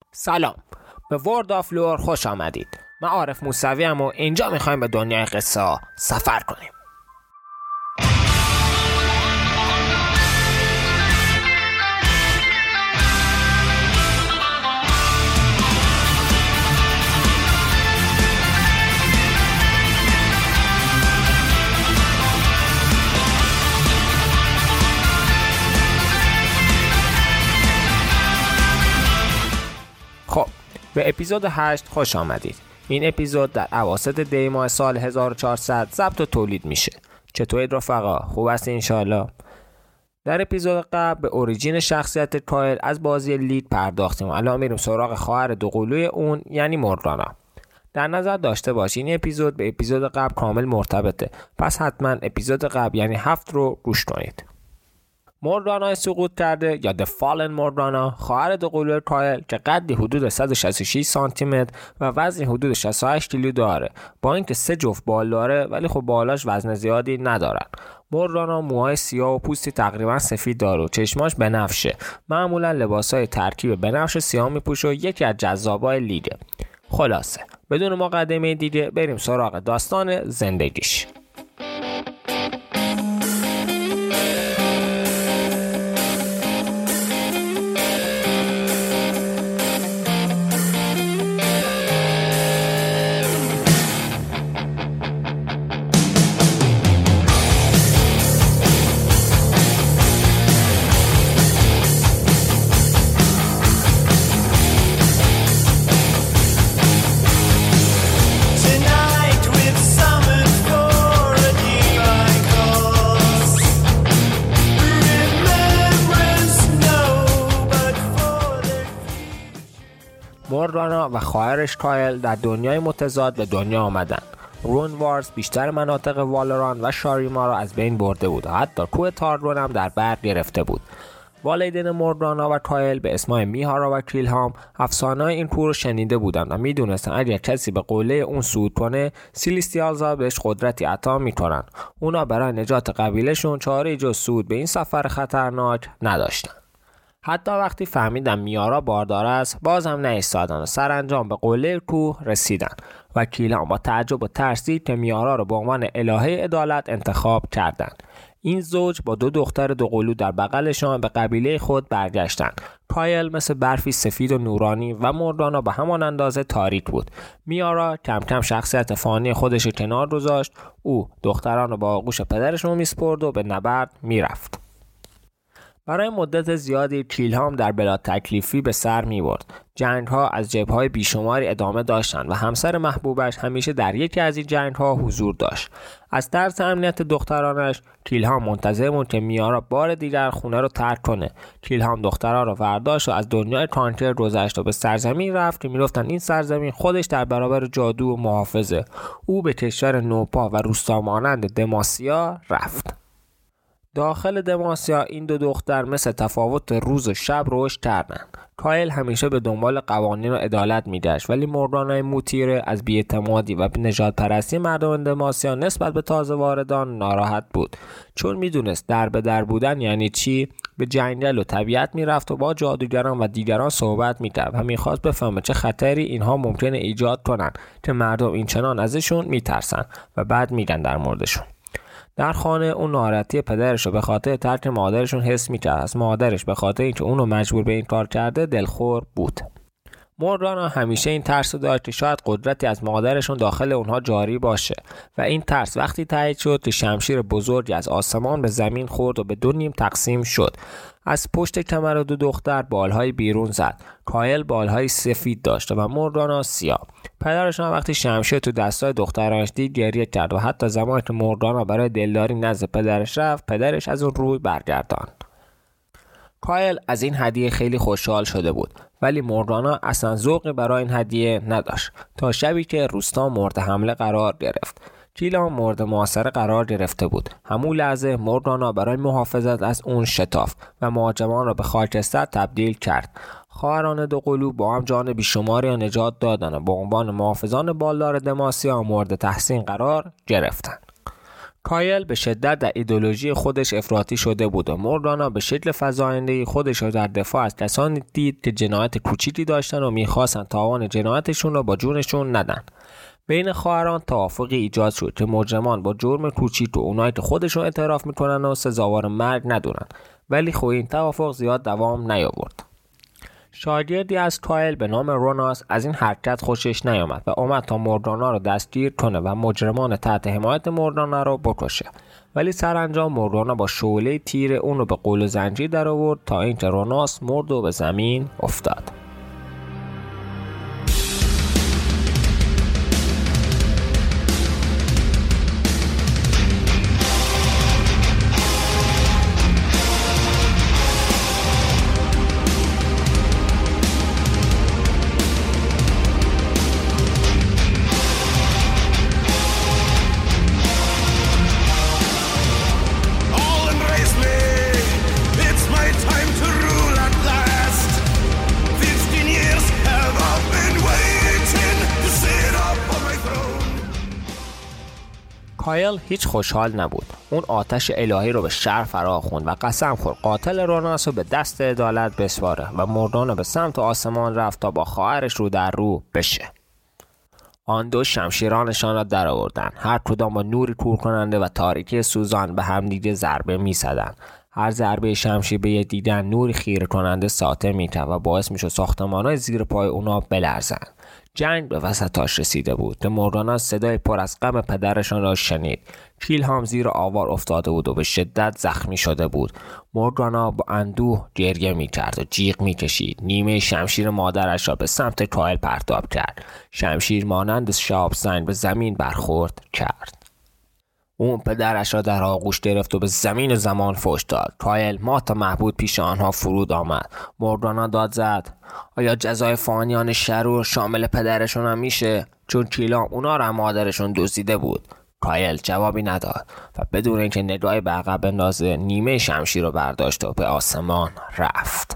سلام، به ورد آف لور خوش آمدید. من عارف موسوی ام و اینجا میخوایم به دنیای قصه ها سفر کنیم. خب، به اپیزود 8 خوش آمدید. این اپیزود در اواسط دی ماه سال 1400 ضبط و تولید میشه. چطورید رفقا؟ خوب است انشالله؟ در اپیزود قبل به اوریجین شخصیت کایل از بازی لید پرداختیم و الان میریم سراغ خواهر دوقلوی اون یعنی موردانا. در نظر داشته باشین این اپیزود به اپیزود قبل کامل مرتبطه، پس حتما اپیزود قبل یعنی 7 رو گوش کنید. موردانا سقوط کرده یا The Fallen موردانا خواهر دوقلوی کایل که قدی حدود 166 سانتی متر و وزنی حدود 68 کیلو داره، با اینکه 3 جفت بال داره ولی خب بالاش وزن زیادی ندارن. موردانا موهای سیاه و پوستی تقریبا سفید داره و چشماش بنفشه. معمولا لباسای ترکیب بنفش سیاه میپوشه و یکی از جذابای لیده. خلاصه بدون مقدمه دیگه بریم سراغ داستان زندگیش. موردانا و خواهرش کایل در دنیای متضاد به دنیا آمدن. رون وارز بیشتر مناطق والوران و شاریما را از بین برده بود و حتی کوه تاردون هم در بر گرفته بود. والدین موردانا و کایل به اسمای میهارا و کیلهام افسانه‌های این کوه رو شنیده بودند و میدونستن اگر کسی به قله اون صعود کنه سیلیستیالزا بهش قدرتی عطا میکنن. اونا برای نجات قبیلهشون چاره‌ای جز صعود به این سفر خطرناک نداشتن. حتی وقتی فهمیدن میارا باردار است باز هم نایستادن و سرانجام به قله کوه رسیدن و کیلهام با تعجب و ترسی که میارا را به عنوان الهه عدالت انتخاب کردند. این زوج با 2 دختر دوقلو در بغلشان به قبیله خود برگشتند. کایل مثل برفی سفید و نورانی و موردانا به همان اندازه تاریک بود. میارا کم کم شخصیت فانی خودش رو کنار گذاشت. او دختران رو با آغوش پدرشون میسپرد و به نبرد میرفت. برای مدت زیادی کیلهام در بلا تکلیفی به سر می برد. جنگ ها از جبهه های بیشماری ادامه داشتند و همسر محبوبش همیشه در یکی از این جنگ ها حضور داشت. از ترس امنیت دخترانش کیلهام منتظر بود که میارا بار دیگر خونه رو ترک کنه. کیلهام دختران رو برداشت و از دنیای کانتر گذشت و به سرزمین رفت که میگفتن این سرزمین خودش در برابر جادو و محافظه. او به کشور نوپا و روستا مانند دماسیا رفت. داخل دماسیا این 2 دختر مثل تفاوت روز و شب رشد کردند. کایل همیشه به دنبال قوانین و عدالت میگشت ولی موردانا موتیره از بی‌اعتمادی و نژاد پرستی مردم دماسیا نسبت به تازه واردان ناراحت بود، چون میدونست در به در بودن یعنی چی. به جنگل و طبیعت میرفت و با جادوگران و دیگران صحبت میکرد و میخواست بفهمه چه خطری اینها ممکنه ایجاد کنن که مردم این چنان ازشون میترسن و بعد میگن در موردشون. در خانه اون ناراحتی پدرش رو به خاطر ترک مادرشون حس می‌کرد. از مادرش به خاطر اینکه اونو مجبور به این کار کرده دلخور بود. موردانا همیشه این ترس داشت که شاید قدرتی از مادرشون داخل اونها جاری باشه و این ترس وقتی تایید شد که شمشیر بزرگی از آسمان به زمین خورد و به 2 نیم تقسیم شد. از پشت کمر 2 دختر بالهای بیرون زد. کایل بالهای سفید داشت و موردانا سیاه. پدرشان وقتی شمشیر تو دستای دخترانش دید گریه کرد و حتی زمانی که موردانا برای دلداری نزد پدرش رفت پدرش از اون روی برگرداند. کایل از این هدیه خیلی خوشحال شده بود ولی موردانا اصلا ذوقی برای این هدیه نداشت تا شبی که روستا مورد حمله قرار گرفت. کیلهام مورد محاصره قرار گرفته بود. همون لحظه موردانا برای محافظت از اون شتافت و مهاجمان را به خاکستر تبدیل کرد. خواهران دوقلو با هم جان بیشماری را نجات دادند و به عنوان محافظان بالدار دماسیا مورد تحسین قرار گرفتند. کایل به شدت در ایدئولوژی خودش افراطی شده بود و موردانا به شکل فزاینده‌ای خودش را در دفاع از کسانی دید که جنایت کوچیکی داشتن و می‌خواستن تاوان جنایتشون را با جونشون ندن. بین خواهران توافقی ایجاد شد که مجرمان با جرم کوچیک و اونایی که خودشون اعتراف میکنن و سزاوار مرگ ندونن، ولی خب این توافق زیاد دوام نیاورد. شاگردی از کایل به نام روناس از این حرکت خوشش نیامد و اومد تا موردانا رو دستگیر کنه و مجرمان تحت حمایت موردانا رو بکشه، ولی سرانجام موردانا با شعله تیر اون رو به قول زنجیر در آورد تا اینکه روناس مرد و به زمین افتاد. کایل هیچ خوشحال نبود. اون آتش الهی رو به شر فرا خوند و قسم خورد قاتل روناس رو به دست عدالت بسپاره و موردانا به سمت آسمان رفت تا با خواهرش رو در رو بشه. آن دو شمشیرانشان را در آوردند، هر کدام با نوری کور کننده و تاریکی سوزان به همدیگه ضربه می‌زدند. هر ضربه شمشیر به یه دیدن نوری خیره کننده ساطع می‌کرد و باعث می‌شد ساختمان‌های زیر پای اونا بلرزند. جنگ به وسطاش رسیده بود که موردانا صدای پر از غم پدرشان را شنید. کیل هم زیر آوار افتاده بود و به شدت زخمی شده بود. موردانا با اندوه گریه می‌کرد و جیغ می‌کشید. نیمه شمشیر مادرش را به سمت کایل پرتاب کرد. شمشیر مانند شاب سنگ به زمین برخورد کرد. اون پدرش را در آغوش گرفت و به زمین زمان فحش داد. کایل مات محبود پیش آنها فرود آمد. موردانا داد زد: آیا جزای فانیان شرور شامل پدرشون هم میشه؟ چون کیلام اونا را مادرشون دزدیده بود. کایل جوابی نداد و بدون اینکه نگاهی به عقب بندازه نیمه شمشیر رو برداشت و به آسمان رفت.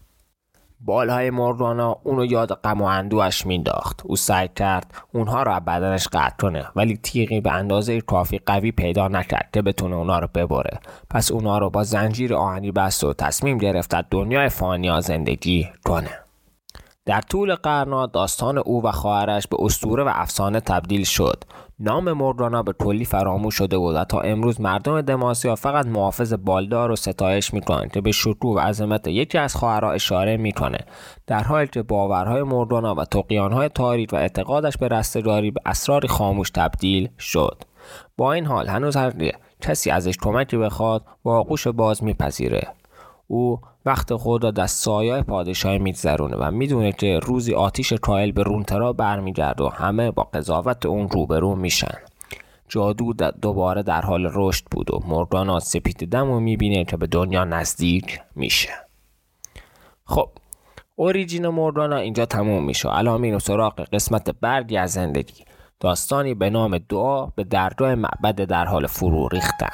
بالهای موردانا اونو یاد غم و اندوهش مینداخت. او سعی کرد اونها رو از بدنش قطع کنه، ولی تیغی به اندازه کافی قوی پیدا نکرد که بتونه اونها رو ببره. پس اونها رو با زنجیر آهنی بست و تصمیم گرفت در دنیای فانیا زندگی کنه. در طول قرن‌ها داستان او و خواهرش به اسطوره و افسانه تبدیل شد. نام موردانا به کلی فراموش شده بود و تا امروز مردم دماسیا فقط محافظ بالدار رو ستایش میکنند که به شکوه و عظمت یکی از خواهرها اشاره میکنه، در حالی که باورهای موردانا و طغیانهای تاریک و اعتقادش به رستگاری به اسرار خاموش تبدیل شد. با این حال هنوز هر کسی ازش کمکی بخواد با آغوش باز میپذیره. او وقت خود را در سایه پادشاهی می‌گذرونه و میدونه که روزی آتش کایل به رونترا برمیگرده و همه با قضاوت اون روبرو میشن. جادو دوباره در حال رشد بود و موردانا سپید دمو میبینه که به دنیا نزدیک میشه. خب اوریجین موردانا اینجا تموم میشه. الان میریم سراغ قسمت بعدی از زندگی، داستانی به نام دعا به درگاه معبد در حال فرو ریختن.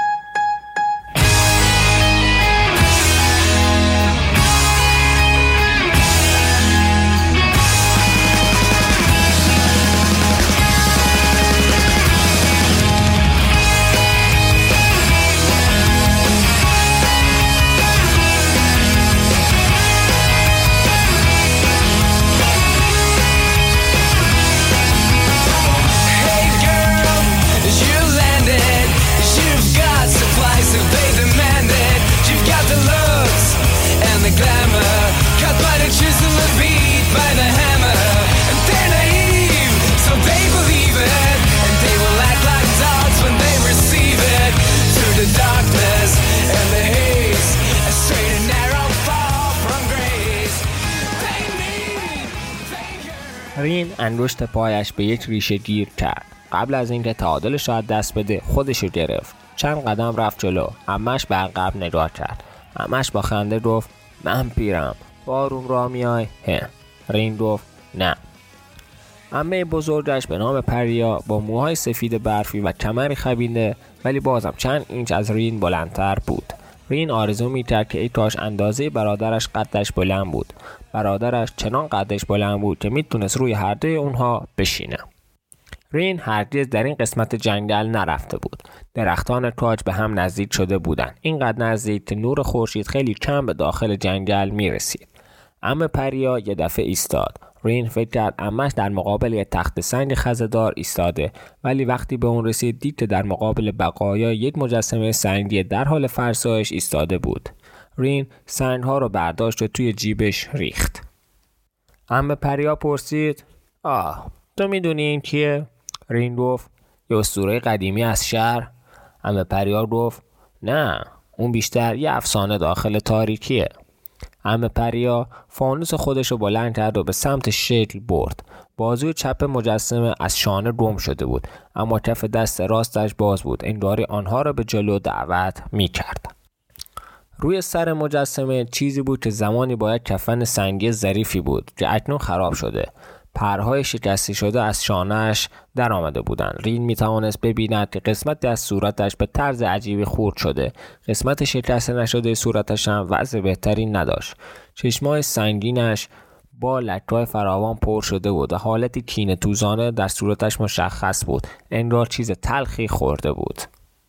رین انگشت پایش به یک ریشه گیر کرد. قبل از اینکه تعادلش را دست بده خودش رو گرفت. چند قدم رفت جلو. عمش به عقب نگاه کرد. عمش با خنده گفت: من پیرم، بارون را میای؟ رین گفت: نه. عمه بزرگش به نام پریا با موهای سفید برفی و کمری خبیده ولی بازم چند اینچ از رین بلندتر بود. رین آرزو می‌کرد که ای کاش اندازه برادرش قدش بلند بود. برادرش چنان قدش بلند بود که میتونست روی هر دوی اونها بشینه. رین هرگز در این قسمت جنگل نرفته بود. درختان کاج به هم نزدیک شده بودند، اینقدر نزدیک که نور خورشید خیلی کم به داخل جنگل می رسید. عمه پریا یه دفعه ایستاد. رین فکر کرد عمه‌اش در مقابل یک تخت سنگ خزه‌دار ایستاده، ولی وقتی به اون رسید دید که در مقابل بقایای یک مجسمه سنگی در حال فرسایش ایستاده بود. رین سنگ‌ها رو برداشت و توی جیبش ریخت. عمه پریا پرسید: تو میدونی این کیه؟ رین گفت: یه اسطوره قدیمی از شهر. عمه پریا گفت: نه، اون بیشتر یه افسانه داخل تاریکیه. عمه پریا فانوس خودشو بلند کرد و به سمت شکل برد. بازوی چپ مجسمه از شانه گم شده بود، اما کف دست راستش باز بود، انگاری آنها را به جلو دعوت می‌کرد. روی سر مجسمه چیزی بود که زمانی باید کفن سنگی ظریفی بود که اکنون خراب شده. پرهای شکسته شده از شانه‌اش در آمده بودند. رین میتوانست ببیند که قسمت از صورتش به طرز عجیبی خورد شده. قسمت شکسته نشده صورتش هم وضع بهتری نداشت. چشمای سنگینش با لکه‌های فراوان پر شده بود و حالتی کینه توزانه در صورتش مشخص بود، انگار چیز تلخی خورده بود.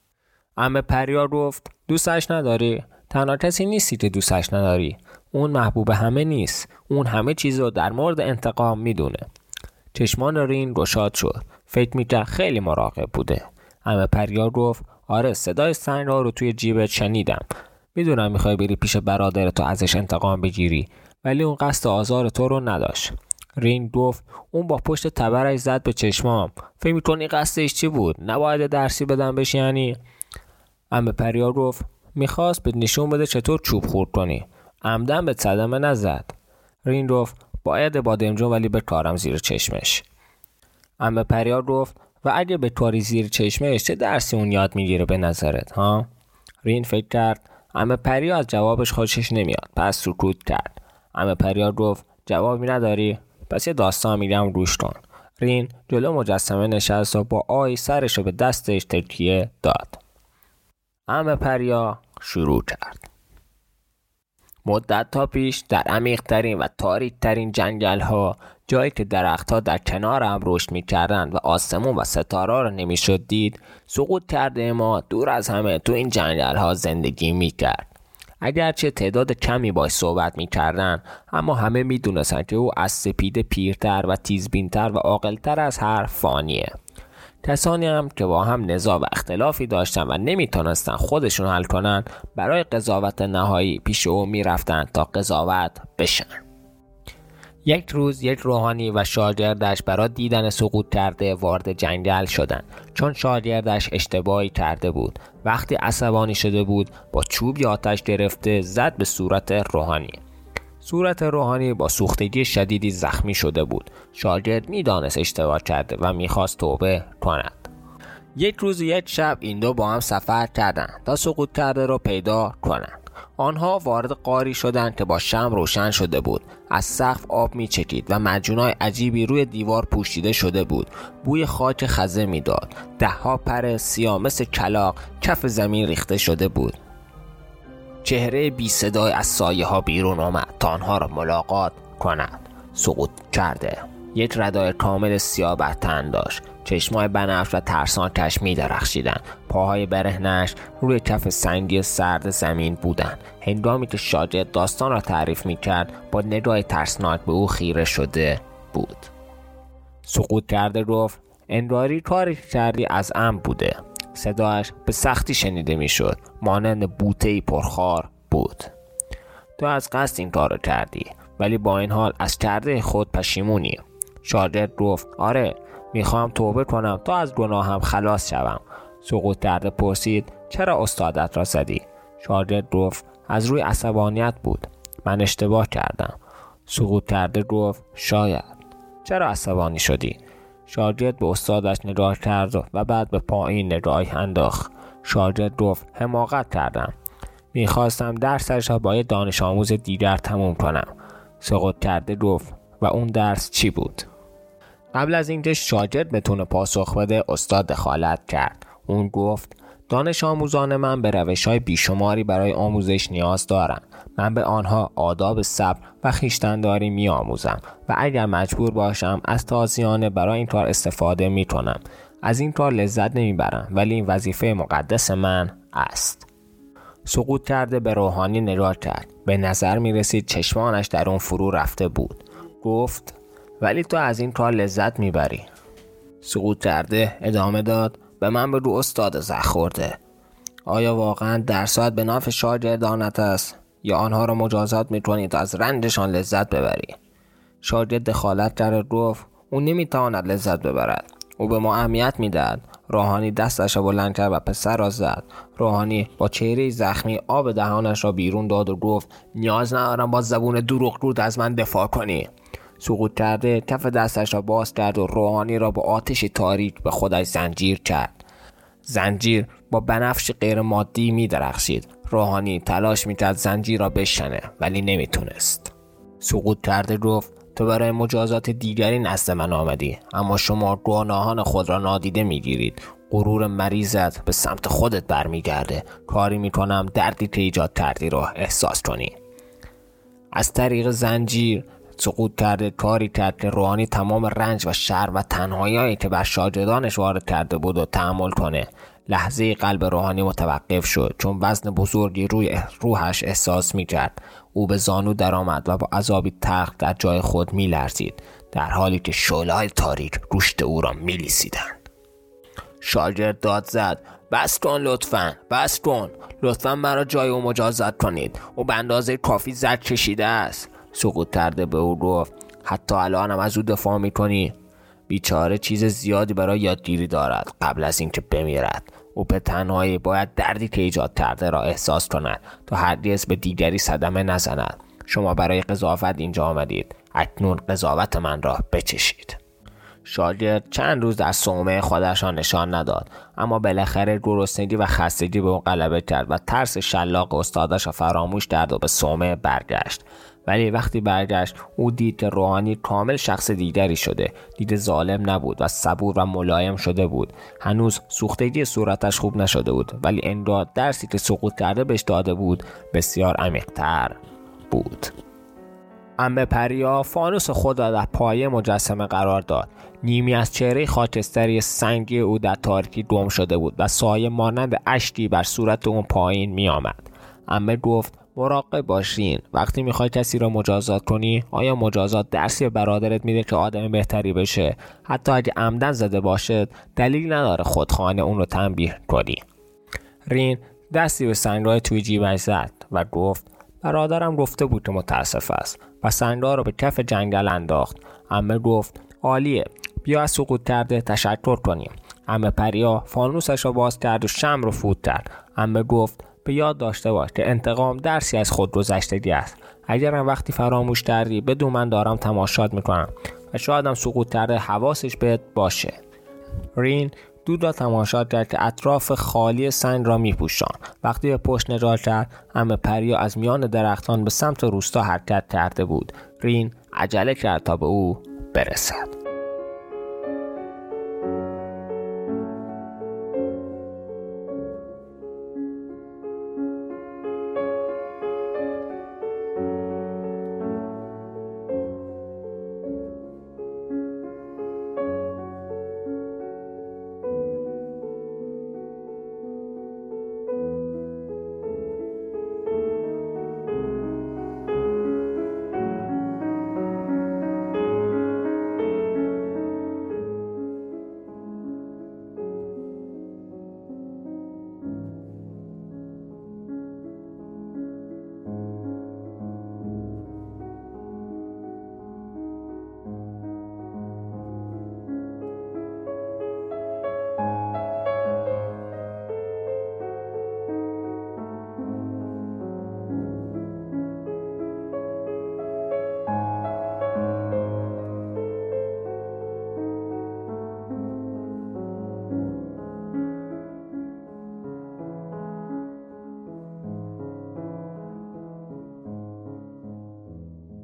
عمه پریا گفت: دوستش نداری؟ تنها کسی نیستی که دوستش نداری. اون محبوب همه نیست. اون همه چیز رو در مورد انتقام میدونه. چشمان رین گشاد شد. فکر میکرد خیلی مراقب بوده. عمه پریا گفت: آره، صدای سنگ‌ها رو توی جیبت شنیدم. میدونم میخوای بری پیش برادرت و ازش انتقام بگیری، ولی اون قصد آزار تو رو نداشت. رین گفت: اون با پشت تبرش زد به چشمام. فکر میکنی قصدش چی بود؟ نباید درسی بدم بهش یعنی؟ عمه پریا گفت: میخواست به نشون بده چطور چوب خورد کنی. عمدن به صدمه نزد. رین گفت: باید بادمجون ولی بکارم زیر چشمش. عمه پریا گفت: و اگه بکاری زیر چشمش چه درسی اون یاد میگیره به نظرت ها؟ رین فکر کرد عمه پریا از جوابش خوشش نمیاد، پس سکوت کرد. عمه پریا گفت: جوابی نداری؟ پس یه داستان میگم گوش کن. رین جلو مجسمه نشست و با آهی سرش رو به دستش تکیه داد. عمه پریا شروع کرد: مدت تا پیش در عمیق‌ترین و تاریک‌ترین جنگل‌ها، جایی که درخت‌ها در کنار هم رشد می‌کردند و آسمون و ستاره را نمی‌شد دید، سقوط کرده ما دور از همه تو این جنگل‌ها زندگی می‌کرد. اگرچه تعداد کمی باش صحبت می‌کردند، اما همه می‌دونستند که او از سپیده پیرتر و تیزبین‌تر و عاقل‌تر از هر فانیه. کسانی هم که با هم نزاع و اختلافی داشتن و نمیتونستن خودشون حل کنن، برای قضاوت نهایی پیش او میرفتن تا قضاوت بشن. یک روز یک روحانی و شاگردش برای دیدن سقوط کرده وارد جنگل شدند، چون شاگردش اشتباهی کرده بود. وقتی عصبانی شده بود با چوبی آتش گرفته زد به صورت روحانی. صورت روحانی با سوختگی شدیدی زخمی شده بود. شاگرد میدانست اشتباه کرده و میخواست توبه کند. یک روز یک شب این دو با هم سفر کردند تا سقوط کرده را پیدا کنند. آنها وارد غاری شدند که با شمع روشن شده بود. از سقف آب میچکید و معجونای عجیبی روی دیوار پوشیده شده بود. بوی خاک خزه میداد. دهها پر سیاه مثل کلاغ کف زمین ریخته شده بود. چهره بی صدای از سایه ها بیرون آمد تا آنها را ملاقات کند. سقوط کرده یک ردای کامل سیاه بر تن داشت. چشمای بنفش و ترسناکش می درخشیدند. پاهای برهنش روی کف سنگی سرد زمین بودند. هنگامی که شاگرد داستان را تعریف می کرد با نگاه ترسناک به او خیره شده بود. سقوط کرده گفت: انگاری کاری کردی از عمد بوده. صدایش به سختی شنیده می شد، مانند بوته‌ای پرخار بود. تو از قصد این کارو کردی، ولی با این حال از کرده خود پشیمونی. شاگرد گفت: آره، میخوام توبه کنم تا از گناهم خلاص شوم. سقوط کرده پرسید: چرا استادت را زدی؟ شاگرد گفت: از روی عصبانیت بود. من اشتباه کردم. سقوط کرده گفت: شاید. چرا عصبانی شدی؟ شاگرد به استادش نگاه کرد و بعد به پایین نگاهی انداخت. شاگرد گفت: حماقت کردم. میخواستم درسش را با یک دانش آموز دیگر تموم کنم. سقوط کرده گفت: و اون درس چی بود؟ قبل از اینکه شاگرد بتونه پاسخ بده، استاد دخالت کرد. اون گفت: دانش آموزان من به روش‌های بیشماری برای آموزش نیاز دارند. من به آنها آداب صبر و خویشتن‌داری می‌آموزم و اگر مجبور باشم از تازیانه برای این کار استفاده می‌کنم. از این کار لذت نمی‌برم، ولی این وظیفه مقدس من است. سقوط کرده به روحانی نگاه کرد. به نظر می‌رسید چشمانش در اون فرو رفته بود. گفت: ولی تو از این کار لذت می‌بری. سقوط کرده ادامه داد: به من بگو استاد زخ خورده، آیا واقعا درسات به نفع شاگردانت است یا آنها را مجازات می‌کنی تا از رنجشان لذت ببری؟ شاگرد دخالت کرد، گفت: او نمی‌تواند لذت ببرد، او به ما اهمیت می‌دهد. روحانی دستش را بلند کرد و پسر را زد. روحانی با چهره زخمی آب دهانش را بیرون داد و گفت: نیاز ندارم با زبون دروغگو از من دفاع کنی. سقوط کرده کف دستش را باز کرد و روحانی را با آتش تاریک به خودش زنجیر کرد. زنجیر با بنفش غیر مادی می درخشید. روحانی تلاش می کرد زنجیر را بشکنه ولی نمی تونست. سقوط کرده گفت: تو برای مجازات دیگری نزد من آمدی، اما شما گناهان خود را نادیده می گیرید. غرور مریضت به سمت خودت برمیگرده. کاری می کنم دردی که ایجاد کردی را احساس کنی. از طریق زنجیر سقوط کرده کاری کرد که روحانی تمام رنج و شرم و تنهایی‌ای که بر شاگردانش وارد کرده بود و تحمل کنه. لحظه قلب روحانی متوقف شد چون وزن بزرگی روی روحش احساس می‌کرد. او به زانو درآمد و با عذابی تلخ در جای خود می‌لرزید، در حالی که شعله‌های تاریک گوشت او را می‌لیسیدند. شاگرد داد زد: بس کن لطفاً، بس کن، لطفاً مرا جای او مجازات کنید، او به اندازه کافی زد کشیده است. سقوط کرده به او گفت: حتی الانم از او دفاع میکنی؟ بیچاره چیز زیادی برای یادگیری دارد قبل از اینکه بمیرد. او به تنهایی باید دردی که ایجاد کرده را احساس کند تا هرگز به دیگری صدمه نزند. شما برای قضاوت اینجا آمدید، اکنون قضاوت من را بچشید. شاگرد چند روز در صومعه خودش را نشان نداد، اما بالاخره گرسنگی و خستگی به او غلبه کرد و ترس شلاق استادش را فراموش کرد و به صومعه برگشت. ولی وقتی برگشت او دید که روحانی کامل شخص دیگری شده. دید ظالم نبود و صبور و ملایم شده بود. هنوز سوختگی صورتش خوب نشده بود، ولی انگار درسی که سقوط کرده بهش داده بود بسیار عمیق‌تر بود. عمه پریا فانوس خود را در پایه مجسمه قرار داد. نیمی از چهره خاکستری سنگی او در تاریکی گم شده بود و سایه مانند اشکی بر صورت اون پایین می آمد. عمه گفت: مراقب باشین، وقتی میخوای کسی را مجازات کنی، آیا مجازات درسی برادرت میده که آدم بهتری بشه؟ حتی اگه عمدن زده باشد دلیل نداره خودخواهانه اون رو تنبیه کنی. رین دستی به سنگای توی جیبش زد و گفت: برادرم گفته بود که متاسف است و سنگا رو به کف جنگل انداخت. عمه گفت: عالیه، بیا از سقوط کرده تشکر کنیم. عمه پریا فانوسش رو باز کرد و شمع رو فوت کرد. عمه گفت: به یاد داشته باش که انتقام درسی از خودگذشتگی است. اگرم وقتی فراموش کردی بدون من دارم تماشات میکنم و شایدم سقوط کرده حواسش بهت باشه. رین دود را تماشا کرد که اطراف خالی سنگ را میپوشان. وقتی به پشت نگاه کرد، عمه پریا از میان درختان به سمت روستا حرکت کرده بود. رین عجله کرد تا به او برسد.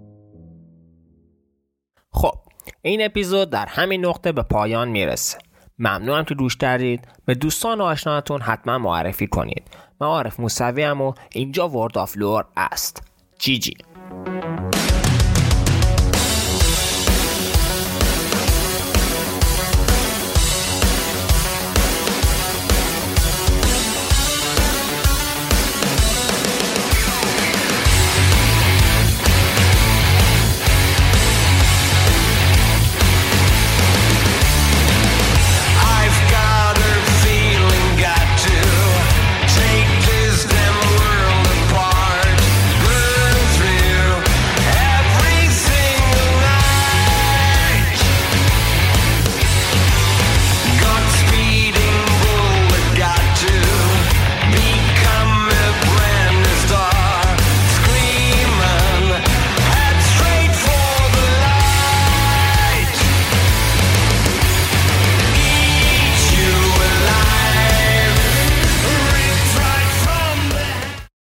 خب این اپیزود در همین نقطه به پایان میرسه. ممنونم که گوش کردید. به دوستان و آشناتون حتما معرفی کنید. من عارف موسوی ام و اینجا ورد آف لور است. جی جی.